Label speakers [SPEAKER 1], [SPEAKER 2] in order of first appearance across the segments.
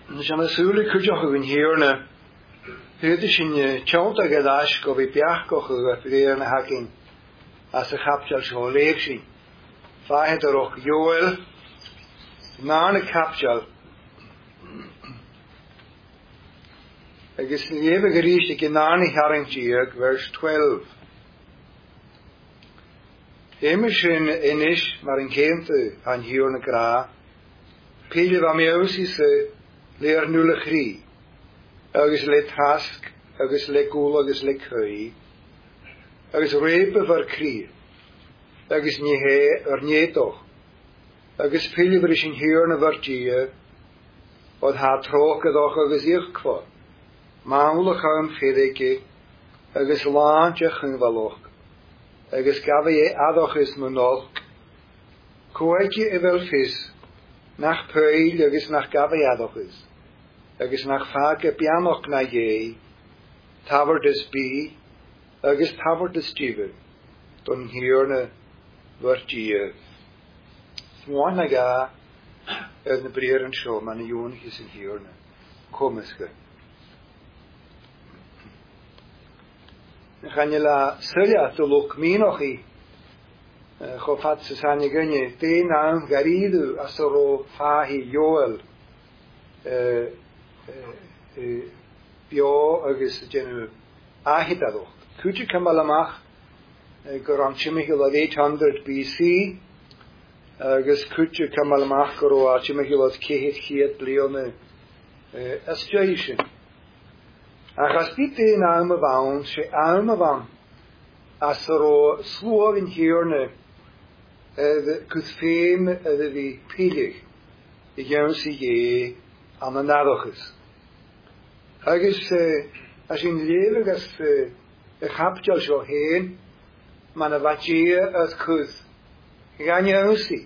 [SPEAKER 1] Nishana Suli Kujoch in Hirna, Hirdishin Chonta Gadash go be Piachkoch of Rierna Hacking as a capture show Leipzig. Faheterok Joel, Nane capture. I guess the Eva Gerish Genani Haringjiak, verse 12. Emishin Inish Marinkente an Hirna Gra, Pile Vamiosis. Leer nulle grie. Agus le task, agus le gul, agus le kui. Agus repe var krie. Agus nie nietoch. Agus piliverish in hierne var gie. Wat ha troke doch agus ich kwa. Maule gaan fedeke. Agus laantje ging valoch. Agus gave adoch is monolk. Koetje evel vis. Nach peil, agus nach gave adoch is. Agus nach fage pianoch na ye, taver des bi, agus taver des jive, don hierne vertie. Swannaga, en de breren show, man jonig is in hierne, komiske. Gaan je la selja te lok minochi, gofat se sanje gunje, te naam garidu, asoro fahi Joel, bio agus genu ahitado. Kuji kamalamach goran chimichil of 800 BC agus kuji kamalamach goro chimichil of kehit kiet leone asjation. Achas dite na almavaun she almavan asoro sluov in hierne kutfeem de vi pilig de jonsi ye an de nadoches. Agus as in leven as gapjal zo heen, man a vatje as kus. Gaan je onsi.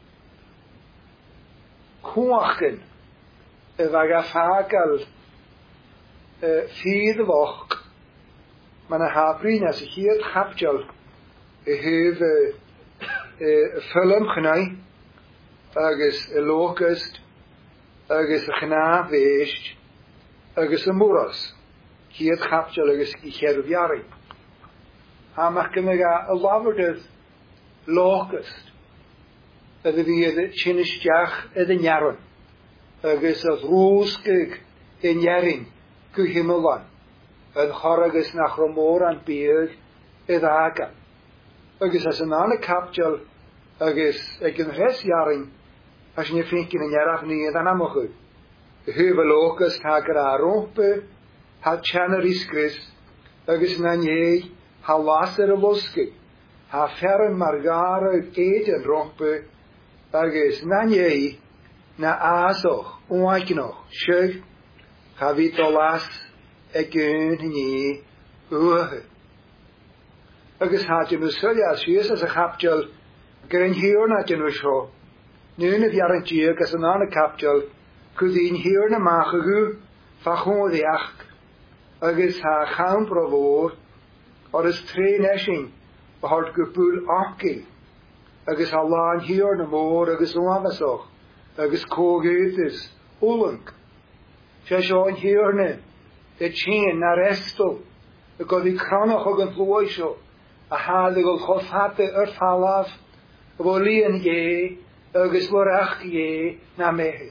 [SPEAKER 1] Kuachen vaga fakal vierde woch. Man a haprin as hier gapjal heve film genai. Agus locust. Agus gna weest. Agus muras. Hier gapjal agus icher jari. Ha mag kemega a laverdus locust. Dat we de chinistjach in jaren. Agus as roeskig in jaring ku himelan. En haragus nach romor an beeg edaka. Agus as an ane kapjal agus ek in res jaring as je vindt in jarach nie dan amogu. Heuvel locust ha gra rompe ha chaneris Chris agus nanye ha wasser loske ha ferren margare eten rompe agus nanye na asoch oiknoch shug ha vitolas ekun nie ohe agus ha je musulja sies as a kapjal gren hier na je sho nu of jarentje as an ane kapjal could in hier na magu fachon de ach agus ha gaan provoor or is traineshing behart gepul akki agus ha laan hier na moor agus oavasoch agus kogetis ulank shasho in hier ne de chain na resto go di kranach og en ploisho a haligol khofate halaf volien ye agus vorach ye na mehe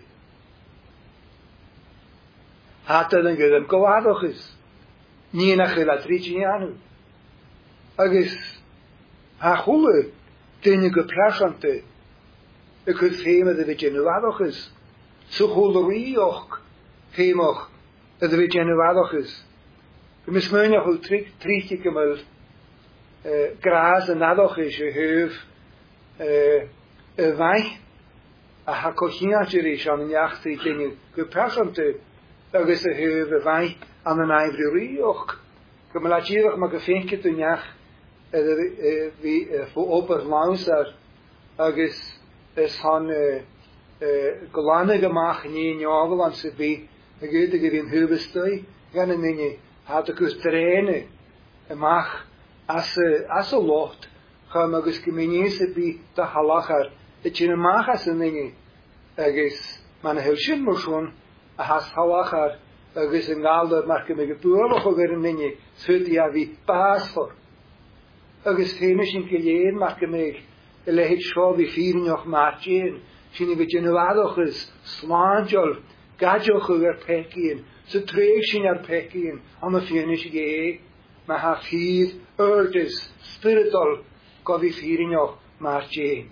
[SPEAKER 1] hatte den gedem goadoch is nie na gelatrici anu agus ha khule tene geplachante ek het feme de genuadoch is so kholeri och femoch de genuadoch is we mismeun ja goed trietje kemal gras en nadoch is heuf vai a hakochina jeri an jachti tene geplachante agus heuve vai an an ivory och kemalachierig maar gefinke toen jach wie voor oper lauser agus is han golane gemacht nie in javel an se bi geete gewin heuve stoi gan nini had ik us trainen mag as a lot gaan agus kemenise bi de halacher het je mag as nini agus man heel schön mo schon a has hawachar agus yn galder marc ym ag bwylwch o gyr yn nynnu sfydi a fi basfor agus teimys yn gylien marc ym ag y lehyd sio fi ffyrinioch margin sy'n i fi gynnywadoch ys slandiol gadioch o'r pecyn sy'n treg sy'n ar pecyn am y ffynys i ge mae ha ffydd urdys spiritol go fi ffyrinioch margin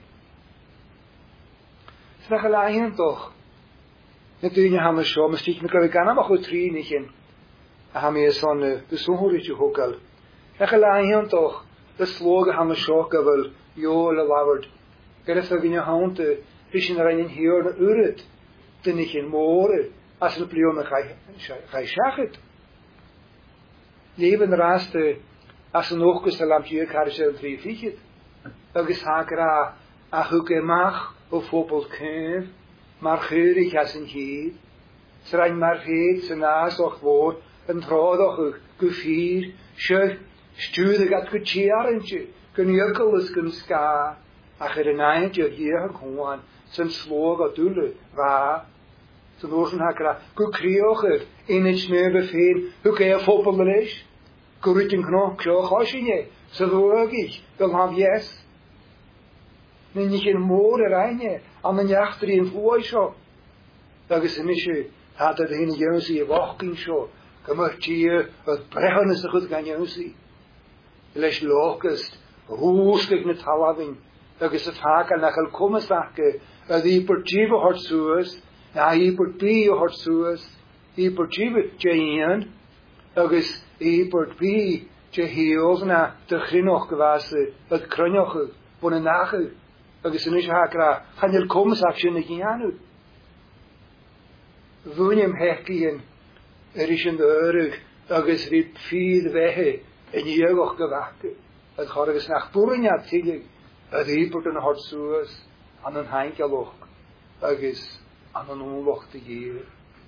[SPEAKER 1] sy'n ach alain doch na dwi'n ham y sio, mas ti'n gyfer gan am o'ch o tri ni chyn. A ham i eson byswhwr i ti hwgal. Ech ala hi'n doch, y slog a ham y sio gyfel, io le laward. Gyrraeth o fi'n y hawnt y rysyn ar ein hir na uryd. Dyn ni chyn môr as yn blio me chai siachyd. Leven rast as yn ochgus a lampje karis yn tri fichyd. Agus hagra a hwge mach o phobl cyf. Mar chyrich as yn hyd, sy'n mar hyd sy'n as o'ch fod yn trodd o'ch gyffyr, sy'n stwyd ag at gytiar yn ti, gynnyrgol ys gyn sga, ach yr yn ein ti o hir ag hwan, sy'n slog o dwle, fa, sy'n oes yn hagra, gwcrioch yr, unyd snöf y ffyn, hwg e a phobl yn eich, gwrwyd yn cno, cloch os yn e, sy'n ddwag ich, fel haf yes. Nyn ich yn môr yr ein e, am yn iachtri yn fwy sio. Agus yn eisiau, had yd hyn i ywsi y fochgyn sio, gymryd ti oedd brechon ys ychyd gan ywsi. Leis logyst, rwsgig na talafyn, agus y ffag an achal cwmysach ydd i bwrdif o hort sŵas, na i bwrdbi o hort sŵas, i bwrdif je un, agus i bwrdbi je hios na dychrinoch gyfasu, ydd crynioch bod yn nachydd. Agus yn eisiau hagra, chanel comas ac sy'n ygyn anw. Fwn ym hecyn eisiau ddyrwg, agus ryd ffydd fehe yn iogoch gyfacu. Yd choragus nach bwrniad tilig, yd eibwrt yn hort sŵas, an yn hain galwch, agus an yn ŵloch dy gyr.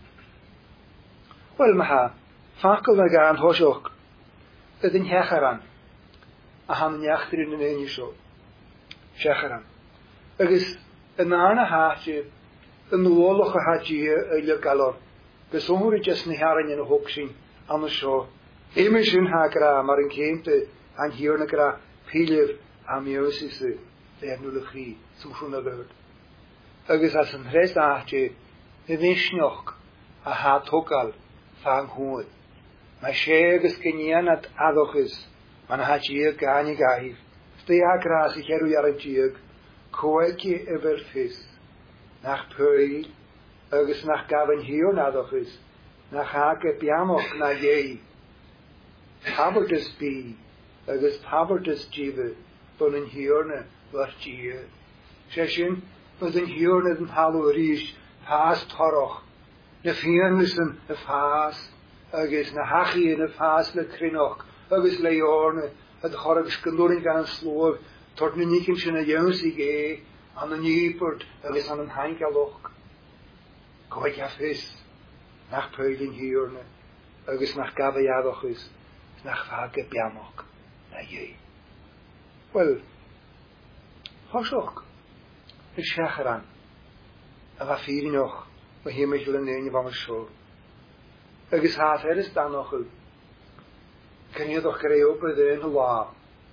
[SPEAKER 1] Wel, mae ha, ffacol na gan hosioch, yd yn hecharan, a han yn iachtrin yn ein isio. Shecharan. Agus yn arna hatje, yn ôloch a hatje y galor. Gys onhwyr i jes ni harin yn y hwgsyn am y sio. Emes yn hagra mar yn ceimte an hir na gra pilif am iosis y ddernwylwch chi, sŵswn y lwyd. Agus as yn hres hatje, y ddysnioch a hat hogal fang hwyd. Mae siegus gynian at adochus, man hatje gan I gaif. Stay hagra as ich erw ar y diag, coegi efer ffys, nach pwyl, agus nach gafan hiwn adochus, nach hage biamoch na iei. Pabertus bi, agus pabertus jive, bon yn hiwrna war dia. Session, was yn hiwrna yn halw rys, pas toroch, na fianus yn y fas, agus na hachi yn y fas le crinoch, agus le orna, yd chorag sgyndorin gan slwg, tord na nicyn sy'n y ywns I ge, an y nipwrt, agus an yn hain galwch. Goed a ffys, nach pwylin hiwrna, agus nach gafau adochus, nach fage biamoch, na iei. Wel, hosioch, y siacharan, a fa ffyrinoch, mae hymysl yn ein fam y sio. Agus hath eris danoch yw, Cynnyddwch greu o bydd yn hwla.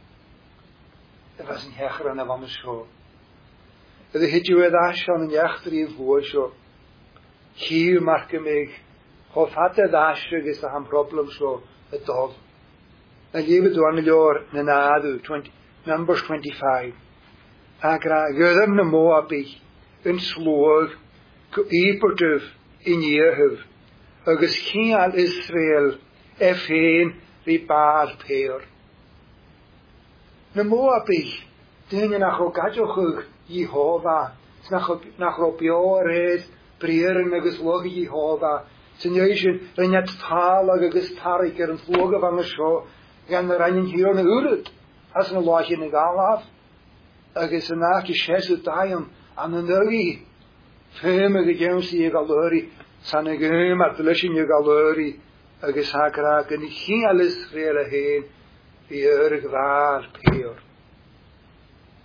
[SPEAKER 1] Efas yn hechar yn efam y sio. Ydy hydiw edd asion yn iachtar i'n fwy sio. Hiw marc ymig. Hoff hadedd asio gys a ham problem sio y dol. Na liefyd dwi'n lior na nadw, Numbers 25. Agra gyddym na Moabich yn slwg Iberdyf in Jehuv. Agus chial Israel hyn Ri Baal Peor. Na Moabich, dyn nach o gadioch Jehova, nach o bio red, brieren agus log Jehova, sy'n eisiau rhaid tal agus tarig yn flog af am y sio, gan yr ein hir na uryd, as na loch yn y galaf, agus yn ac I siesw daim an y nygi, ffym ag y gews I galwri, san y gym at lysyn I galwri, agus hagra gan I chial Israel hyn, I gwaar peor.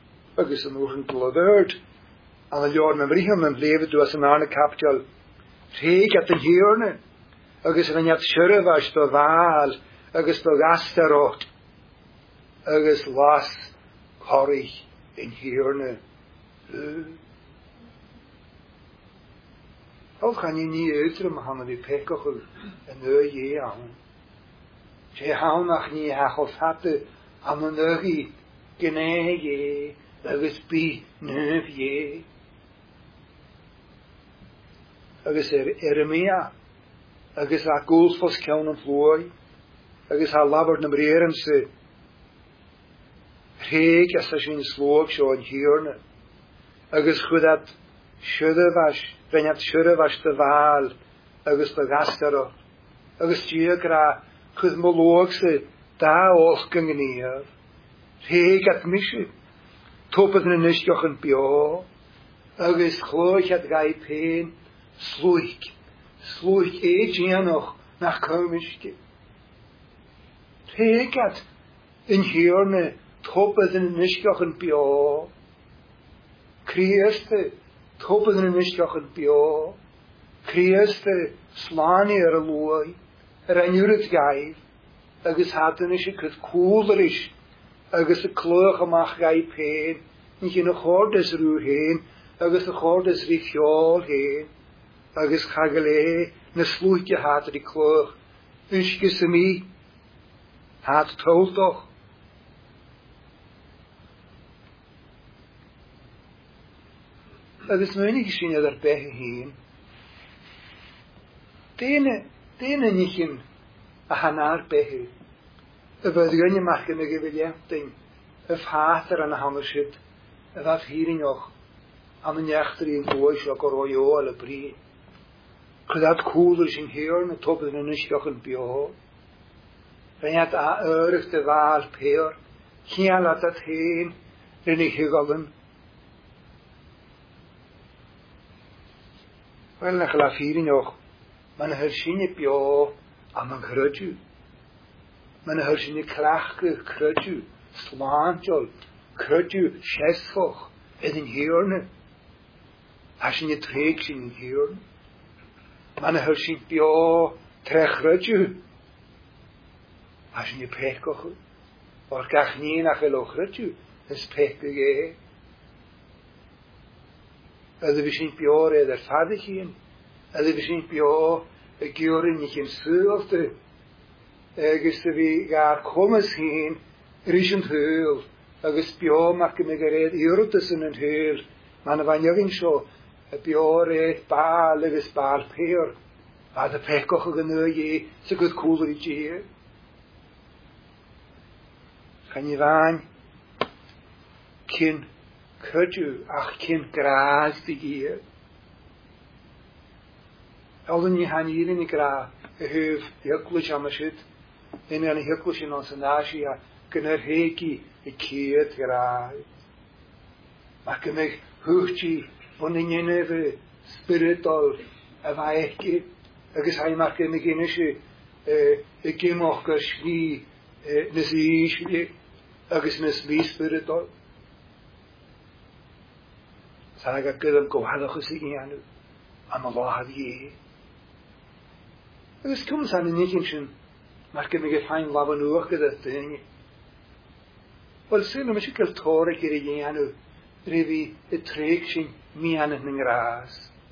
[SPEAKER 1] Agus yn o'r yn glodyrd, an y lior mewn briham yn lefyd dwi as yn arna capital, Rhéig at yn hiorne, agus rhaid siarafas do fal, agus do gastarot, agus las chorig yn hiorne. Al gaan je niet uiteren, maar gaan die pekochel en je aan. Ze gaan nog niet hachels hadden aan een neugie, genege, agus bi neuf je. Agus Eremia, agus a goulfos keun en vlooi, agus ha labber na brerense, reek as a sin sloog zo in hierne, agus chudat shudde was, ben het shudde was de waal, agus de gastero, agus diegra, chud moloogse, da oosken neer, reek at misje, toppet na nisjoch en bio, agus chloog het gai peen, Sloeg eetje nog naar komische. Rekat in hierne toppen in nischkochen bio. Krieste toppen in nischkochen bio. Krieste slani looi. Ranjuret gaif. Agus hatanische kut koolerisch. Agus kloge mag gai peen. Niet in een gordes ruur heen. Agus de gordes rifiol heen. Agus chagale na slúite hat die cloch. Uske se mi hat toltoch. Agus menig sin er behe heen. Dene nichen a hanar behe. Byd gynne mach yn y gyfiliadyn. Y ffater an a hamershit. Y faf hirin och. Am yn iachter i'n bwys o goroi o al y bri. Cydad cwlwys yn hir na tobyd yn ysgach yn bio. Rhaid a yrch dy fal peor. Chial at at hen. Ryn i hygolyn. Wel na chlaf hirin och. Ma'n hyrsyn i bio am yn crydw. Ma'n hyrsyn i clachgrych crydw. Slantol. Crydw siesfoch. Edyn hirne. Asyn i treg sy'n hirne. Ma'n hyrsyn bio trechrydw. Asyn i pecoch. O'r gach ni'n ach elwch rydw. Ys pecog e. Ydw i sy'n bio redd ar ffadig hun. Ydw i sy'n bio y gywrin i'ch yn sylfde. Agus fi gael comas hun. Rys yn hwyl. Agus bio mac yn megared iwrdys yn hwyl. Ma'n fanyogyn sio. Y bio redd bal agus bal peor. A dy pecoch ag yn y sy'n gwyd cwlwyr i gyr. Chan i fain cyn cydw ach cyn graz di gyr. Aldyn ni han i'n i gra y hyf hyglwys am y sydd. Yn yn hyglwys yn os yn asi a gyda'r hegi y cyd graz. Mae gymig hwchti von in jeneve spiritual avaeki agus hay mark me genische gemoch geschwi nesi agus nes mi spiritual saga kedam ko hada khusigi anu am Allah hadi agus kum san nikin mark me ge fein laban uch gedat ding wel sin me shikel tore kiri anu Revi y treg sy'n mi an yn ngras.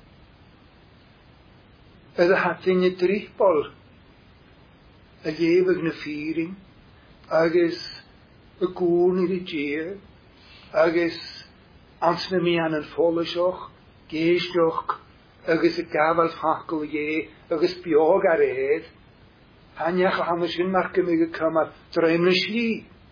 [SPEAKER 1] Ydw hatyn y drichbol y lefyg na ffyrin agus y gŵn i'r gyr agus ans na mi an yn ffolysioch geisdioch agus y gafal ffacol agus biog ar edd haniach o ham sy'n marc ymig y cymar dreim na sli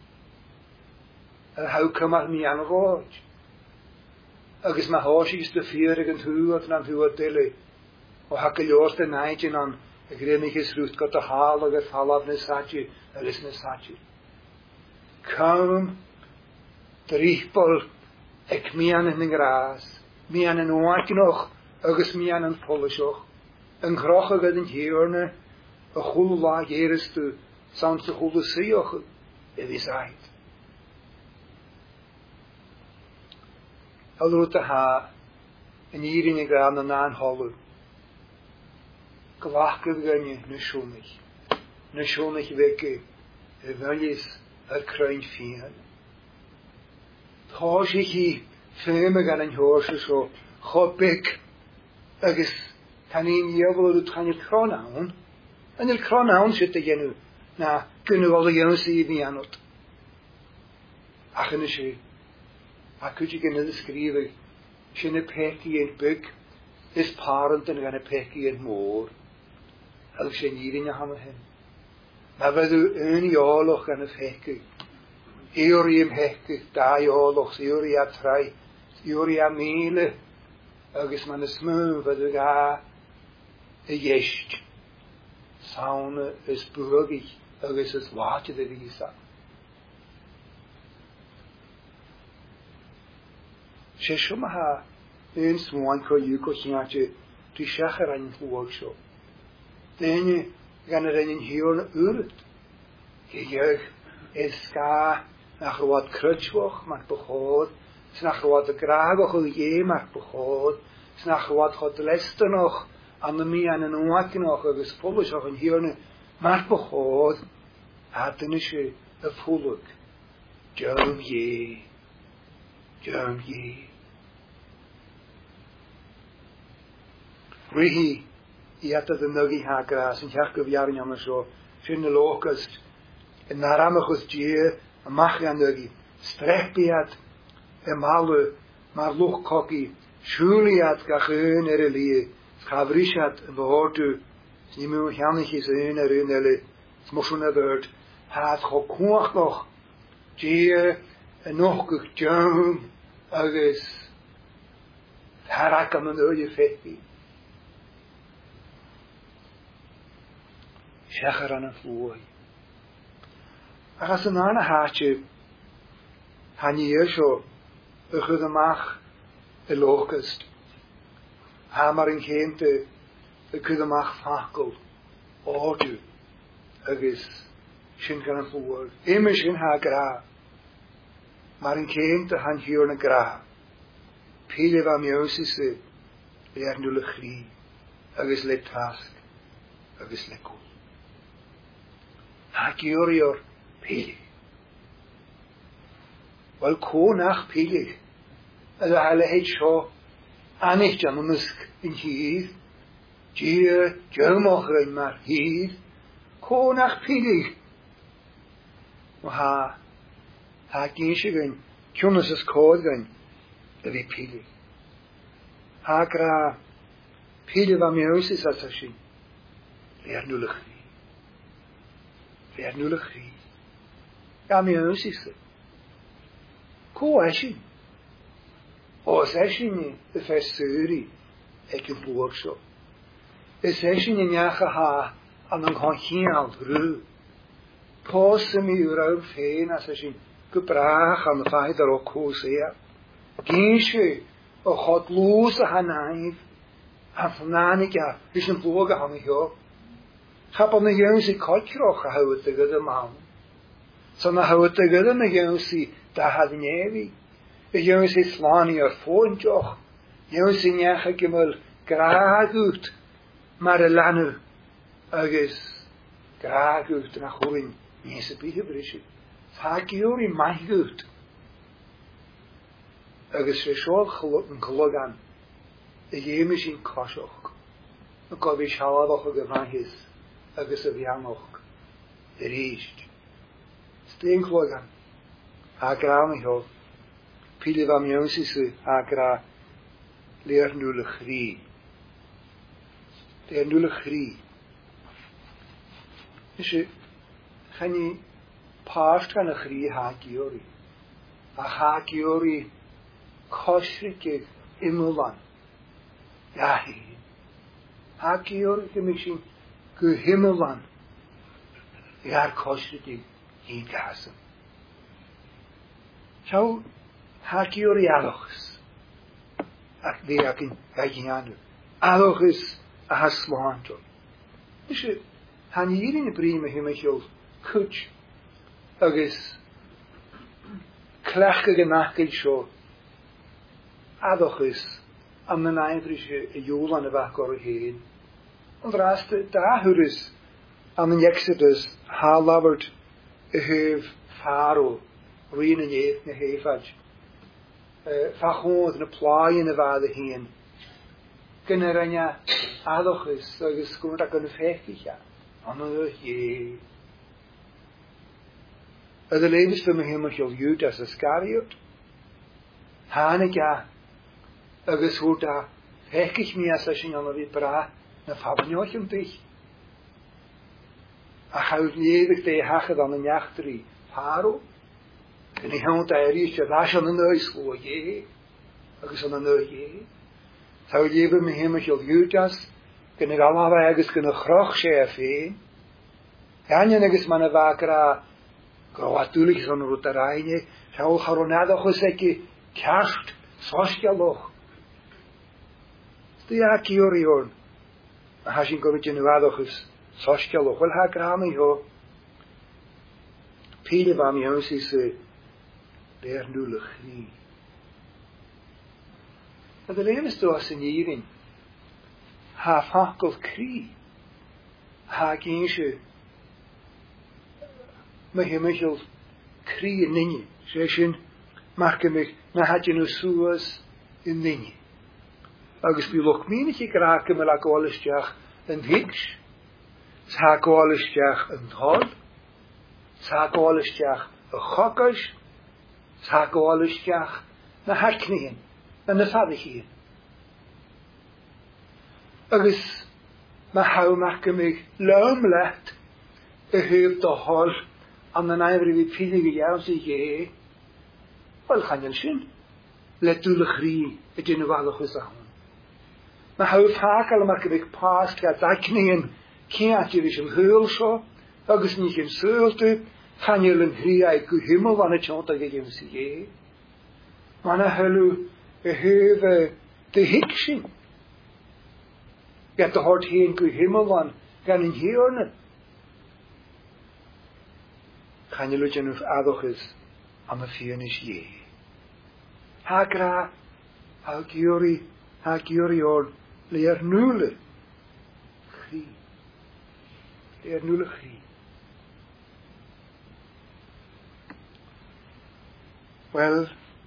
[SPEAKER 1] y haw cymar mi an o fod agus ma hosig de fierig en huwat na huwat dele o hakkeljort de naitje an gremig is roet got de halige halaf ne satje is ne satje kom drichpol ek mi an in gras mi an en oak nog agus mi an en polishoch en groche get in hierne a goede laag eres te sans de goede seoch is uit Alrote ha en hier in de graan na een holle. Glachgad gynnu na siomich veke velis crain fian. Thos ich hi feme gan an horse so chopik agus tanin yevol ut kan il kronaun. En il kronaun zit de genu na kunnen wel de jensi vi anot. Achne she. Akuje gen de skrive shine peki in buk is parent en gan peki in moor. Al shen yidin ya ham hen. Maar we doen een oorlog aan het hekken. Eurium hekken, daai oorlog, Euria trei, Euria mele. Agus man is smu, we doen ga jest. Saune is burgig, agus is water de visa. She shumaha een swan ko yuko sinache, die shacher aan workshop. Dene gan er in hier uret. Jeugd is ga nach wat krutschwoch mag begoed. Snach wat de graag och je mag begoed. Snach wat God leste nog aan de mij aan een oak nog gespolig och in hier mag begoed. Haten is je volk. Jom je. Rihi. I had de nuggy hagras en Jacob jaren jammer zo. Fin de locust. En naramachus die en machia nuggy. Strechbiat en malu maar luchkoki. Schuliat gacheun erelie. Schavrishat en behoortu. Nimu jannichis een erunele. Smoshuna bird. Haat gekocht nog. Die en nog gejum. Agus. Harakam en oje fetbi. Shecher aan een vloei. Als een andere haatje, han je hier zo, een goede mag, een locust. Hamar in geente, een goede mag fakkel, oordu, ergens, shin kan een vloei. Immer shin ha gra. Maar in geente han hier een gra. Pile van mjøsisse, leer nulle grie, ergens let task, ergens let koel. Hagiorior pili. Wel konach pili. Also alle het scho anig jamusk in hier. Die jermochen maar hier. Konach pili. Ha gishigen kunus es koden de pili. Hagra pili va meusis asashin. Leer nulig. Weer nulig grie. Ja, mijn is het. Ko ashin. Os ashin de fesuri. Ik een boerschop. Es ashin in jache ha aan een ganchial ru. Posse mi urouw feen as ashin gebraach aan de vader ook hosea. Ginsche o God loose hanaif. Afnanik ja, is een boerge hangen joh. Heb aan de jongens kalkroch gehouden tegen de man. Zo na houden tegen de jongens daar had nevi. De jongens slaan je voortjoch. Jongens in je gemel graag uit. Maar de lanu ergens graag uit naar horen. Niet zo bijgebrisje. Vaak jullie mag uit. Ergens verschil een geluk aan. De jongens in kashoch. Dan kan we schalen dat we gemaakt is. Agus a bheanach de ríist. Stéin chlógan. Agra am heo. Píle va mionsis agra leer nulle chrí. Leer nulle chrí. Is gaan je paast gaan a chrí hagiori. A hagiori kosrike imulan. Ja, hagiori gemishin Gu himmelan. Jaar kostedi in gasen. Zo hakiori alochs. Ak de akin gajianu. Alochs a haslanto. Is het han hier in de prime himmel kuch. Agus klachke gemakel scho. Alochs am naivrische jolan de wakor heen. Ond ras da hwrys am yn Exodus halaford y hyf Pharaoh rhin yn eith na hefad. Fachod yn y plai yn y fad y hun. Gynnyr anya adochus agos gwrdd ac yn y ffechich a. Anna ye. Yd y leidys fy myhym o'ch yl Judas Iscariot. Hanig a agos hwrdd a fechich mi as ysyn anna fi bra na ffafnioch yn dich. A chawd nefig de hachad an yn iachtri Pharaoh. Yn ei hawnt a eris a ras an yn oes o ye. Agos an yn oes ye. Thaw lefyd mi hym o'ch yl Judas. Gyn y galaf agos gyn y chroch se a ffein. Ganyan agos man y fagra grawatúlig son rwt ar aine. Thaw charonad achos egi cast sosgialoch. Sti a ciori hwn. A hasyn gofyd yn y fadochus sosgialoch. Wel ha gram i ho. Pili fam i hwn sy'n se leir nŵlych ni. A dy leir ystos yn irin. Ha ffacol cri. Ha gynsio. Mae hymychol cri yn nynnu. Sesyn marcymig na hadyn nhw sŵas yn nynnu. Agus bu loch mín ik raken me la goalistjach een hiks, sa goalistjach een hol, sa goalistjach een gokkers, sa goalistjach na harknien, en de fadigien. Agus ma hou maken me loomlecht, heeft de hol aan de nijver wie pilige jou zich je, wel gaan je zien, let u de grie, het je nu wel gezang. Ma hawdd hagal yma gydag pas gyda dacnyn ciat i'r eisiau hyl sio, agos ni chi'n syldu, chanel yn hriau gwhymol fan y tiont ag egym sy'n ie. Mae'n hylw y hyf dy hicsyn. Gad dy hort hyn gwhymol fan gan yn hiorna. Chanel yn jynwf adochus am y ffion is ie. Ha gra, ha giori o'r leer nule chi. Leer nule chi. Wel,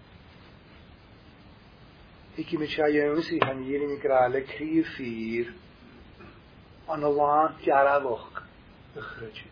[SPEAKER 1] ik heb met jou jongens, ik ga hier in de grale crie vier aan de laan jaraloch begrutje.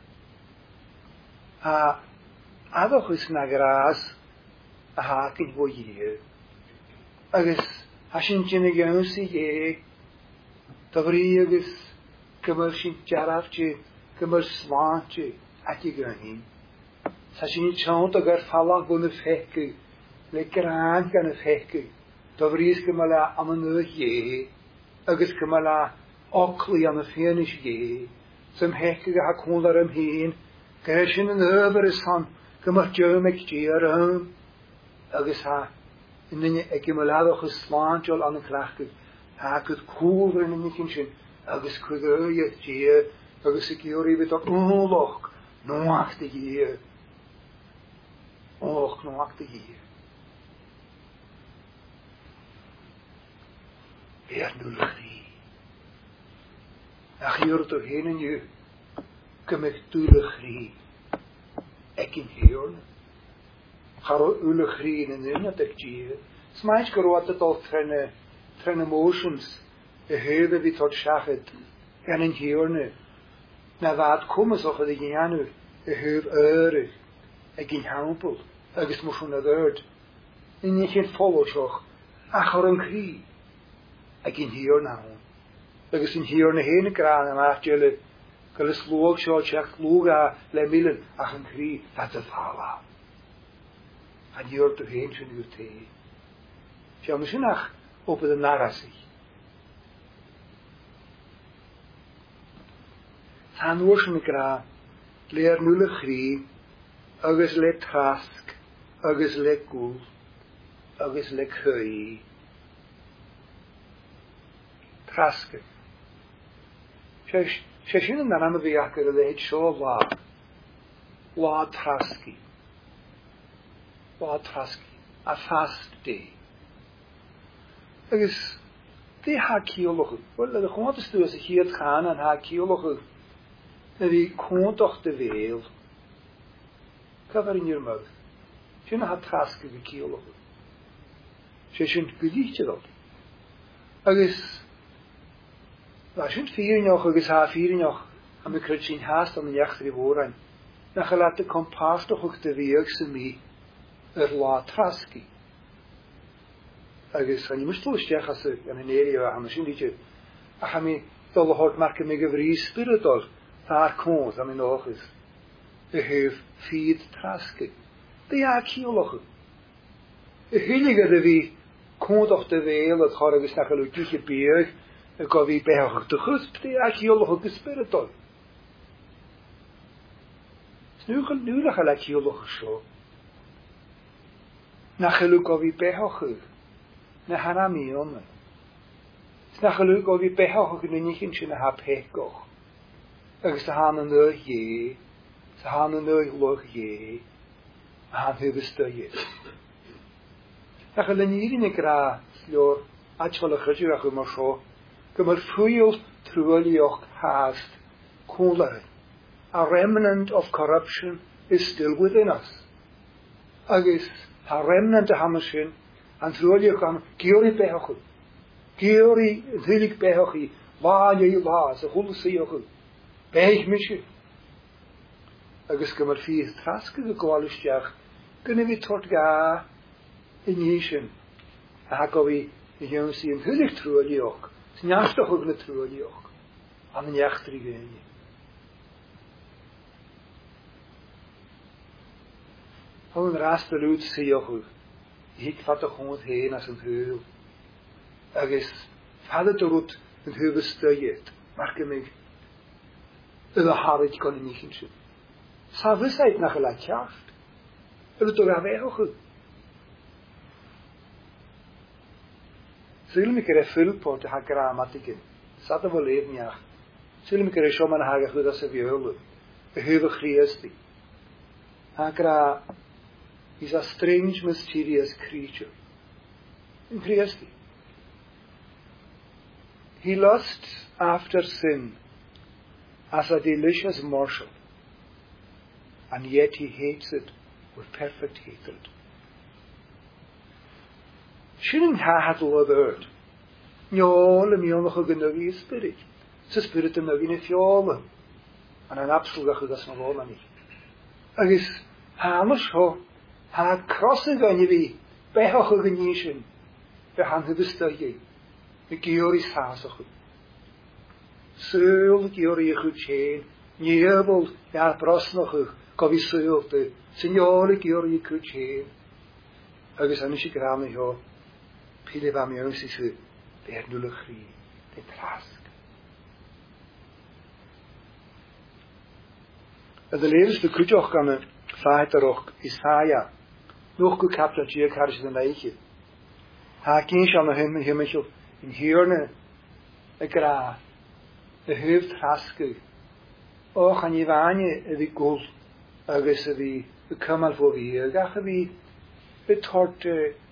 [SPEAKER 1] Adoch is na gras a haken wo hier. Agus Hashin jine gönsi ye, tavri agis kemar shin jarafche, kemar swanche, ati gönhin. Sashin chaunt agar falach gune fehke, lekran gane fehke, tavri is kemala amanu ye, agis kemala okli an fienish ye, sem hehke ga hakundaram heen, gershin en over is han, kemar jömek jiaram, agis ha, en dan ik heb me laten geslaan jol aan de kracht. Ha het koel in de kindje. Agus kudo je je. Agus ik hier even dat oorlog. Noachtig hier. Och noachtig hier. Weer nullig. Ach hier toch heen en je. Kom ik toelig. Ik in hier. Haro ulig green en in dat ik zie. Smaak groot het al trene emotions. De hele wie tot schachet. En in hierne. Na wat komen zo dat ik janu. De heel eurig. Ik in hampel. Ik is moest naar uit. En niet geen follow zo. Ach een grie. Ik in hier nou. Ik is in hierne heen kraan en maakt jullie. Kale sloog zo check loga le millen. Ach een grie. Dat is vala. En hier te heen zijn uw thee. Zo misschien nog op de narratie. Zijn oorspronkelijk leer nulle grie, agus le trask, agus le koel, agus le kui. Traske. Ze zien dan aan de bejakker dat het zo laat. Laat traski. Laat traski. A fast day. Agus Di ha ciolwch. Wel, y chwnt ystod os y hyd chan an ha ciolwch. Ydy cwnt dy fel. Cyfer in your mouth. Sy'n ha trasg ydy ciolwch. Sy'n gydych agus sy'n ffyrinioch agus ha ffyrinioch am y cryd sy'n hast am yn iachtar I fôrain. Na chael at y compastoch o'ch dy fiag sy'n mi la trasgi. Agus han I mystolstiach as yn eri o ham sy'n dweud a ham I dol o hort marc am y gyfri spiritol ar cwns am yn ochus y hyf ffyd trasgi. Dy a ciolwch. Y hylig ydy fi cwnt o'ch dy fel at chor agus na chael o gych y biag y gofi behoch dy chwsp dy a ciolwch o'ch spiritol. Nu na chael a ciolwch sio. Na chael o gofi behoch na hana mi o'n. Na chael o gofi behoch o'ch yn unig yn sy'n ha pegoch. Agus sa han yn o'r ie, sa han yn o'r loch ie, a han hybys dy ie. Na chael yn irin y gra, slio'r atchol y chydw ach yma sio, gymryd ffwyl trwylioch hast cwlar. A remnant of corruption is still within us. Agus, a remnant a hamasyn, an trwylioch am gyori behoch. Gyori ddilig behoch I, la ie la, sa hwl sioch. Beich mysio. Agus gymryd ffydd trasgydd y gwalistiach, gynnu fi tort ga yn eisiau. A hago fi y yw'n sy'n hylig trwylioch, sy'n iachtoch o'ch na trwylioch, am yn iachtri gynnu. Hwn yn rast y lwyd sioch o'ch, hig fat o'ch hwnnw hen as yn hyl. Agus, fad y dwrwyd yn hyl ystyrgyd, marc ymig, ydy harid gan yn eich yn sy'n. Sa fysaid na chael a tiast. Ydy dod a fehoch yd. Sylw mi gyda ffylpod ha gramatig yn. Sa dy fo lef niach. Sylw mi gyda siom yn hagach yd as y fiolw. Y hyf o chriasti. Ha gra is a strange, mysterious creature. In chriasti. He lusts after sin as a delicious morsel, and yet he hates it with perfect hatred. Shouldn't ha had all the earth. No, le mi onach o gynnyddu spirit. Sa spirit yn nyddu ni fiola. An an absolgach yd as ma fol ani. Agus, ha amas ho, ha crosig an I fi, behoch o gynnysin, be han hybystau y gyori sasach. Sŵl gyori eich yw chen, niebol ar brosnoch yw, gofi sŵl dy, syniol gyori eich yw chen. Agus an eisiau gram i ho, pili fam iawn sy'n sy'n bernwl y chri, dy trasg. Ydy lefys dy cwtioch gan y llaeth ar och Isaia, nwch gw capla diag haris yn eichyd. Ha gynch am y hymychel yn hirne y gra, y hyf trasgu. Och an I fani ydy gwl, agus ydy y cymal fo fi, agach ydy y tort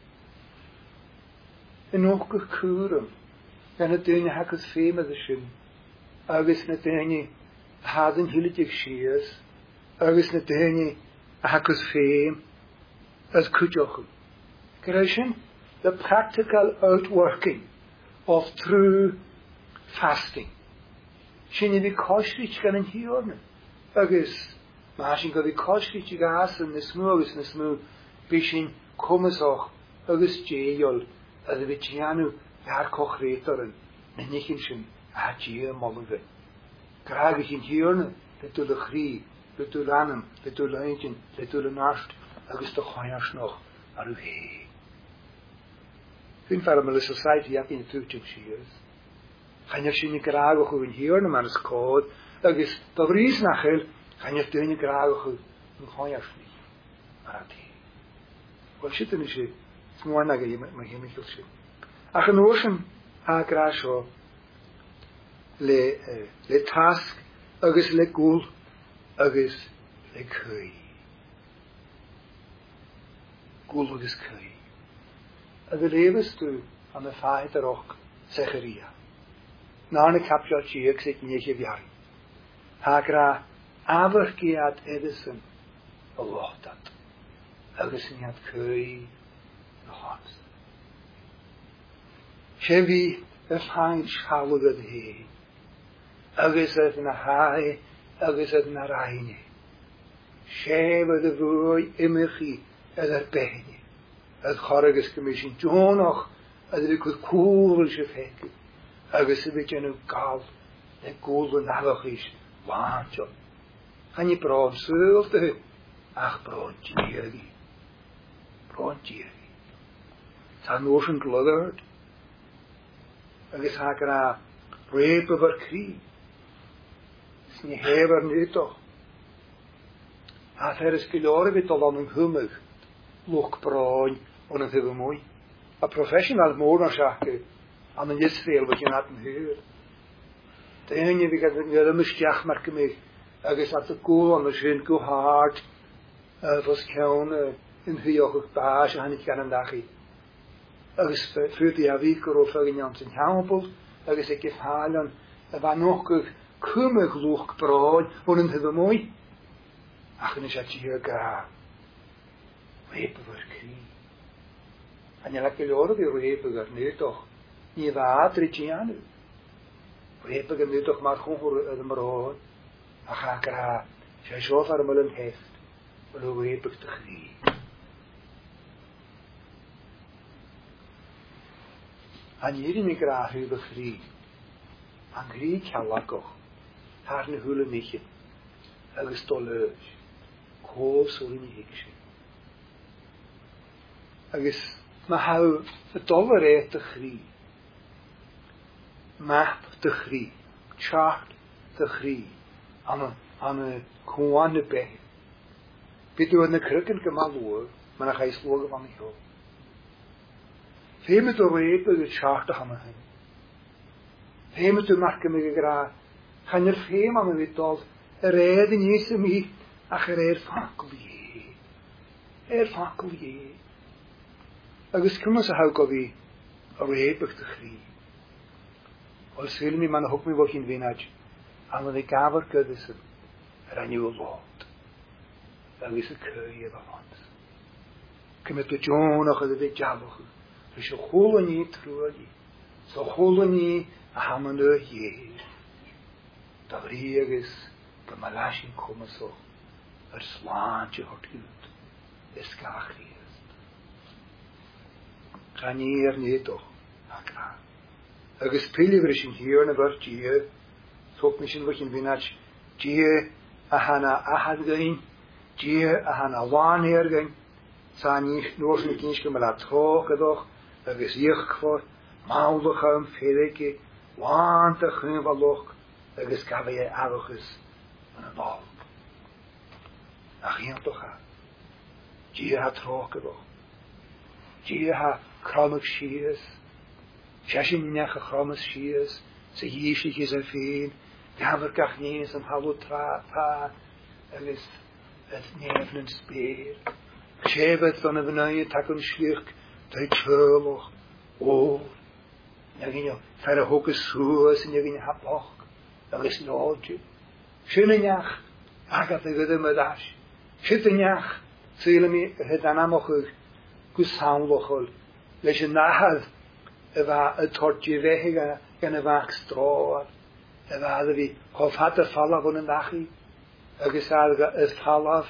[SPEAKER 1] yn och gwych cwrym, gan y dyn hagos ffeim ydy sy'n, agus na dyn hadyn hylydig sias, agus na dyn hagos ffeim, as cwtioch. Gyrraisyn, the practical outworking of true fasting. Sy'n I fi cosrich gan yn hiorn. Agus, ma sy'n gael fi cosrich I gas yn nysmw, agus nysmw, fi sy'n cwmysoch, agus jeiol, ydw fi tianw, ar coch reitor yn, nynnychyn sy'n, a jei molwg. Graag sy'n hiorn, ledwl y chri, ledwl anam, ledwl einjyn, ledwl y narst, agus dy choinas noch, ar yw hei. Fi'n fawr am y society ac yn tŵtio'n sias. Chanach sy'n I graag o'ch yn hiorn am ar ysgod, agus dofrys nachel, chanach dyn I graag o'ch yn choinas ni, ar at hei. Wel sydd yn eisiau, smwan ag mae hyn i'ch sy'n. Ac yn oes yn a gras o, le tasg, agus le gwl, agus le cwy. Gwl agus cwy. A dy lefys dwi am y ffaid ar och Zecharia. Narne capture chiek sit niche viari. Hagra avergeat Edison a lochtat. Agus niat kui the hearts. Chevy a fine chalugad he. Agus at na high, agus at na raine. Sheva the voy imichi at a behine. At Horrigus Commission, Jonoch, as we could cool Shefek. Agus a bit of gal, the golden Navajish, Wancho. And you brought served the Ach brought Jerry. Brought Jerry. San ocean glothered. Agus Hakara, rape over Cree. Snehever Nito. At her is Kilorvit along Hummer. Look brown on a mooi. A professional moornashake aan een jitsveel wat je not heard. The ene we got the mistjach mark me. Agus at the cool on the shin go hard. Was count in Hioch Bash and it can dachi. Agus für die Aviker of Faginians in Hampel. Agus ik gef halen. War noch kummig look brown on een mooi. Ach, is at hier ga. Rape over Cree. En je laat je horen die rape over nu toch. Niet water is je aan u. Rape over nu toch maar gewoon voor de maroon. Dan ga ik er je zo ver maar een heft. Maar hoe rape ik de Cree. En hier in ik graag over Cree. En Cree kan lakken. Haar ne hule niet. Er is toleus. Kool zo in je hikje. Agus ma hou the dollar eet de Cree. Map de Cree. Chart de Cree. Aan een koane bij. Weet u wat een krukken kemal hoor, maar dan ga je slogen van mij hoor. Veel met de repen de chart gaan we. Veel met de marken me gegraag. Gaan er veel aan me weet al. Rijden niet ze mij. Ach fakkel je. Agus cuma sa hau gofi a réipach de Cree. Os wil mi man hok mi woch in vinaj, an the gaver gudison, a new lot. Agus a curry of ons. Cuma to Jonach a de jabach, so cholani truadi, so cholani a hamanu ye. Da vriegus, de malashin komaso, slaantje hort goed, is kachri. Gaan hier niet toch? Akra. Agus piliverish in hier na bar die, sok misschien wat in vinach, die ahana ahadgain, die ahana wanneergain, zijn niet nooit niet eens kunnen laten horen toch? Agus hier gevoerd, maaldigam fereke, wante gunvalog, agus kaveje arogus, een bal. Ach hier toch ha. Die had horen toch? Die ha Chromach shears, Shashin Naka Chromas shears, se Yishik is a feen, Gaverkach Nes and Halutra Pa, Elis et Neven and Spear, Shevet on a Venaya Takun Shirk, Tai Churloch, oh, Nagino, Fara Hokus Suas, and Yagin Hapoch, Elis Lodge, Shinanyach, Agatha Gudamadash, Shitanyach, Selami, Hedanamoch, Gusamlochol. Leis een nahad, het tortje weg en een waak stroor. We hadden wie, of had de valaf van een dagje. Gezegd, het valaf,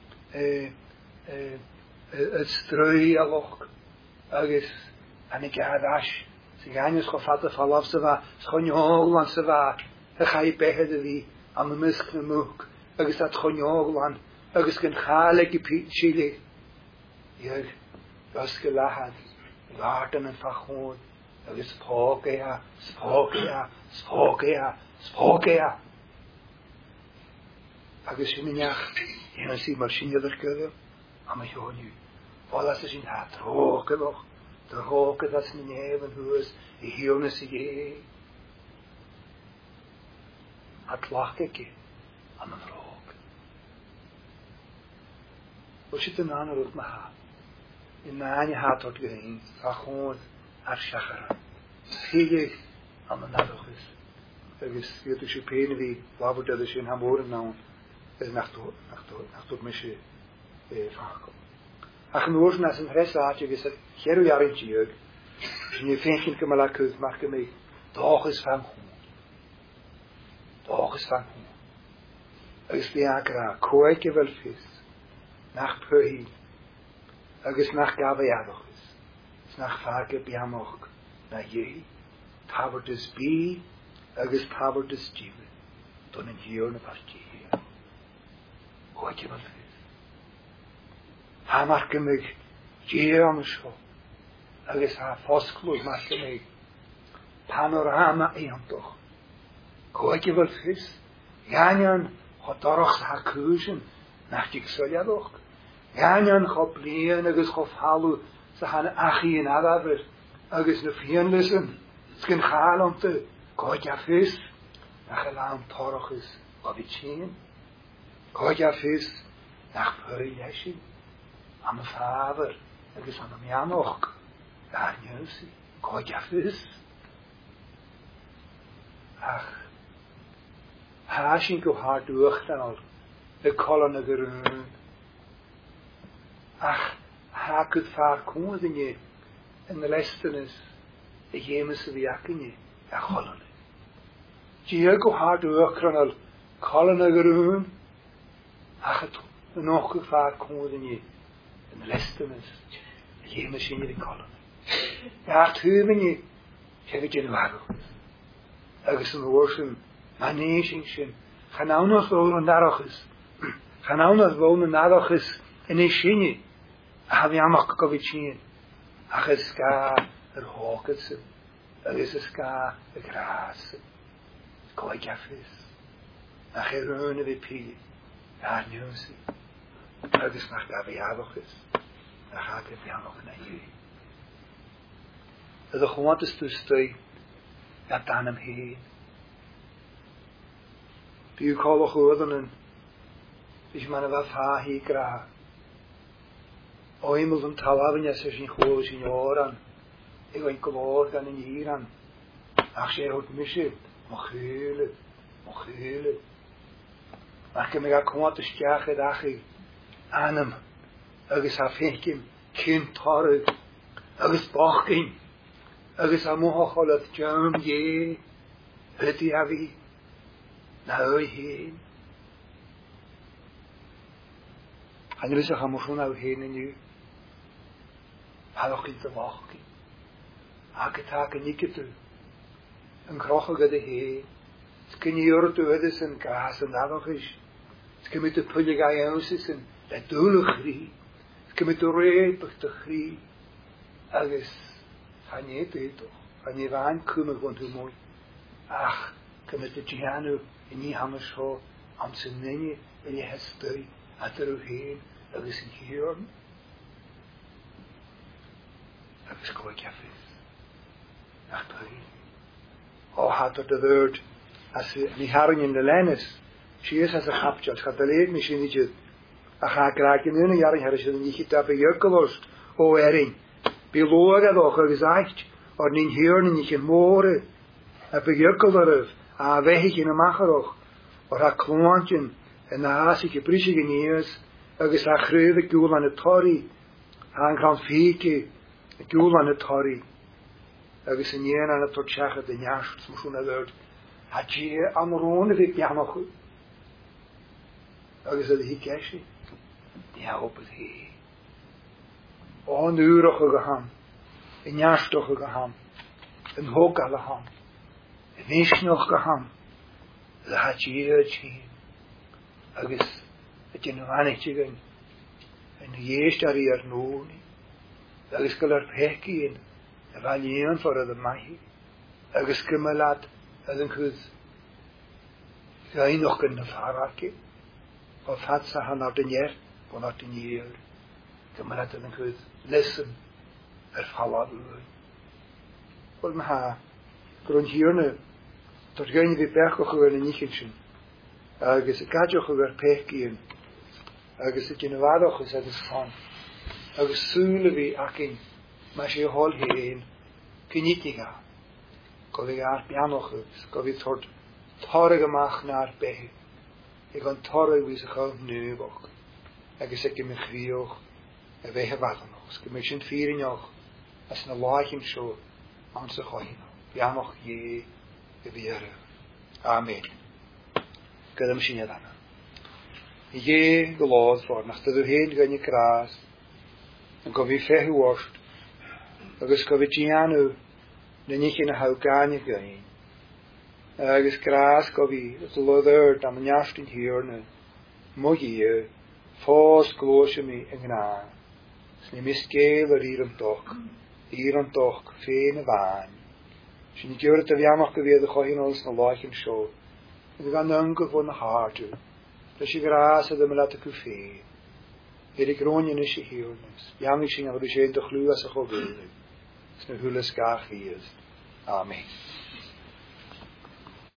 [SPEAKER 1] het strooialoch. En ik had as. Ze gaan eens, of had de valaf, ze was, schonjoglan, ze was. Ga je begde wie, aan de musknemoek. Dat schonjoglan. Geen gaaleke pietchile. Ja, dat is gelahad. Garten en fachoon, er is spokea. Agus minach, en si machine der keuze, am ich hoor nu. Alles is in hat roken nog, de roken dat in neven huis, hielne sie. Het lachke aan een rook. Wat zit er aan op me ha? In mijn haat wordt geheen, gewoon haar schacheren. Píige am an nadochis. Agus yadú sé péna vi labhar da sin hamór ná is nachtó me sé fachko. Ach an oorsen as an hresa áte agus a cheru jarin tíog. Sin féchin go mala cúd mar go mé dáchas fan hún. Dáchas fan hún. Agus bí agra coige vel fis. Nach pöhi. Agus nach gabe jadochis. Nach fage biamoch na je. Tabert is bí. Agus tabert is tíve. Don in hier na partí hier. Coige vel fis. Ha marke mig je am scho. Agus ha fosklúd marke mig panorama eantoch. Coige vel fis. Janjan hat darach ha kusen nach dik soljadoch. Janjan ha blien agus ha falu sa han achi in adaver agus na fienlisen. Skin chalante coige fis. Nach elam tarach is wabichin. Coige fis nach pörileshi. Am faver agus am janoch. Daar nieuwsie. Coige fis. Ach. Haashin go hard durch dan al. De kolonne geruun. Ach, ha kunt vaar komen in je. En de lesten is. De gemese wiaken je. Ja, kolonne. Je go hard durch dan al. Kolonne geruun. Ach, het nog gevaar komen in je. En de lesten is. De gemese in je de kolonne. Ja, het huwen je. Zeg het je de wagen. Ergens een woorden. Manesingshin. Ganaunas wonen narachis. Ganaunas wonen narachis in een shinje. Ach, we amach kovichin. Ach, es ga hoketsen. Es ga grasen. Koi gaffis. Ach, rune we pili. Ja, nieuwsi. Es nach ga bejadochis. Ach, ga bejadoch na je. De gewoon is te stui. Ja, dan hem heen. Bí call chuan is man bh fá hí gra. Oimel an talhaine sa sin chó sin óran. I go golóir gan in Íran. Ach sé hút misisi mo chéile. Ach go mé a cuanta steach achi anam agus a fécim cintáir agus bachcin agus a móchalat jam dhé hutí a bhí. Nou heen. En er is een gamoen nou heen en nu. Maar nog in te wachten. Haketaken niet te. Een krochige de heen. Het kan je horen toe is een kaas en dat nog is. Het kan met de pulje gaan is en dat doele grie. Het kan met de reepig te grie. Ergens. Ga niet eten toch. Ga niet aankomen want hoe mooi. Ach. Kan met de Giano in die hammerschool aan zijn nenje en je hestui uit er heen dat is een hier dat is kooi kafis achter had er de woord als ze die haring in de lijn is zie je als een hapje als gaat de leed misschien niet je ga ik raken in een jaar haar is er niet dat jukkelost o erin belogen toch gezegd or niet hier niet in moren heb ik jukkelost a wehig in a macharoch, or a clwantjen, en a hasike brisige neers, agus a chreuwe gúl an a tori, an gan fike, a gúl an a tori, agus a nien an a tortsacha de njast, smusún a word, ha tje am rone vik janochu, agus a de hikeshi, ja op het hee. On uroche geham, en njastoche geham, en hokale ham, Nish nog geham. Dat had je hier agus het je nog aan het zeggen. En de eerste daar hier nodig. Agus kan er pekje in. En wel je voor de magie. Agus kan me laat. Dat een goed. Ga je nog kunnen varen. Of had ze gaan naar de neer. Of naar de neer. Kan me laat een goed. Lessen. Ervallen. Wat me ha. Grond hier nu. Tot geen die bergen geworden niet gezien. Agus ik had je gewer pekje. Agus het je een waarde gezet is van. Agus zullen we akin. Maar je hol heen. Kinitiga. Go vi bianoch ys. Go vi tord torrig amach naar behe. Ik gan torrig wie zich al nuwog. Agus ek im chwioch. A vehe vaganoch. Ske me sin firinjoch. As na laichin sio. An se chohino. Bianoch je. E viere. Amen. Gydym sy'n edrych. Je gylod ffordd, nach dydw hyn gan i gras, yn gofi ffehu wast, agos gofi gianw, na nich yn y haw gan i gyn. Agos gras gofi, y dylodder, dam yn iast yn hir na, mwg i, ffos glwys mi yn gna. Sni misgeil yr ir yn doch, ffein y fan. Sy'n i gyr y dyfiannoch gyfi y chohin ols na laich yn sio. Ydy gan yngwyl fod na hardw. Rys i gras ydym yn lat y cwffe. Yr i gron yn ys i hirnus. Iamig sy'n agor i sy'n dychlw as y chofylig. Sna hwylys gach i ys. Amen.